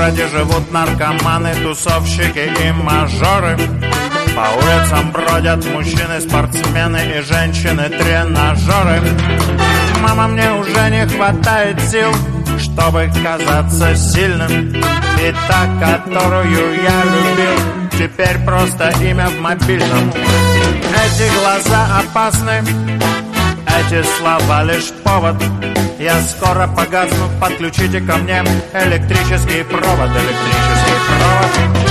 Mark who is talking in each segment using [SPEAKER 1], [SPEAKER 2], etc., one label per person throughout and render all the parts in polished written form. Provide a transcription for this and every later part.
[SPEAKER 1] городе живут наркоманы, тусовщики и мажоры. По улицам бродят мужчины, спортсмены и женщины-тренажеры. Мама, мне уже не хватает сил, чтобы казаться сильным. И та, которую я любил, теперь просто имя в мобильном. Эти глаза опасны, эти слова лишь повод. Я скоро погасну, подключите ко мне электрический провод, электрический провод.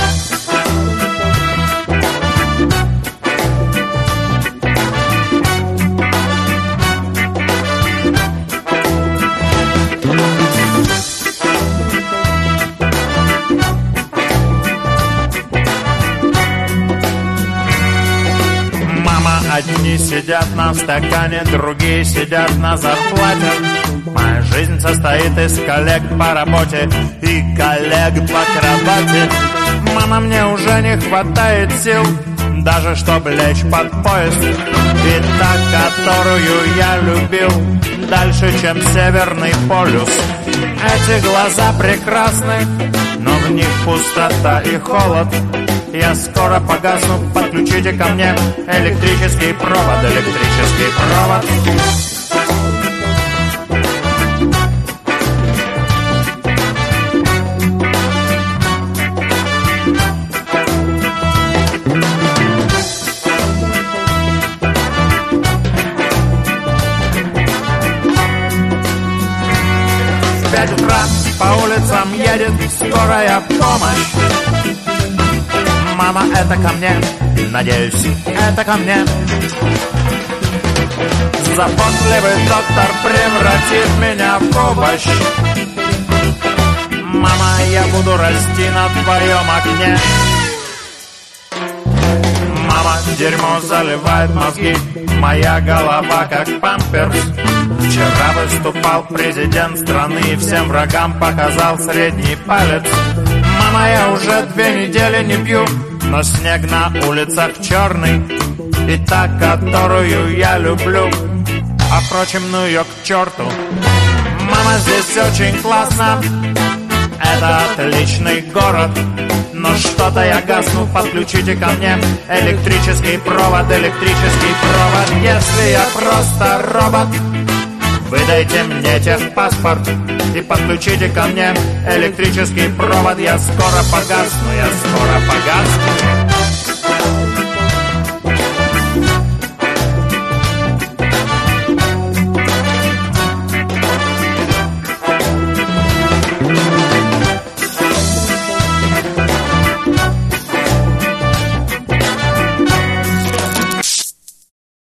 [SPEAKER 1] Одни сидят на стакане, другие сидят на зарплате. Моя жизнь состоит из коллег по работе и коллег по кровати. Мама, мне уже не хватает сил, даже чтобы лечь под поезд. И та, которую я любил, дальше, чем Северный полюс. Эти глаза прекрасны, но в них пустота и холод. Я скоро погасну, подключите ко мне электрический провод, электрический провод. В 5 утра по улицам едет скорая помощь. Мама, это ко мне, надеюсь, это ко мне. Заботливый доктор превратит меня в овощ. Мама, я буду расти на твоем окне. Мама, дерьмо заливает мозги, моя голова как памперс. Вчера выступал президент страны и всем врагам показал средний палец. Мама, я уже 2 недели не пью, но снег на улицах черный. И та, которую я люблю, а впрочем, ну ее к черту. Мама, здесь очень классно, это отличный город. Но что-то я гасну, подключите ко мне электрический провод, электрический провод. Если я просто робот, выдайте мне техпаспорт и подключите ко мне электрический провод. Я скоро погасну, я скоро погасну.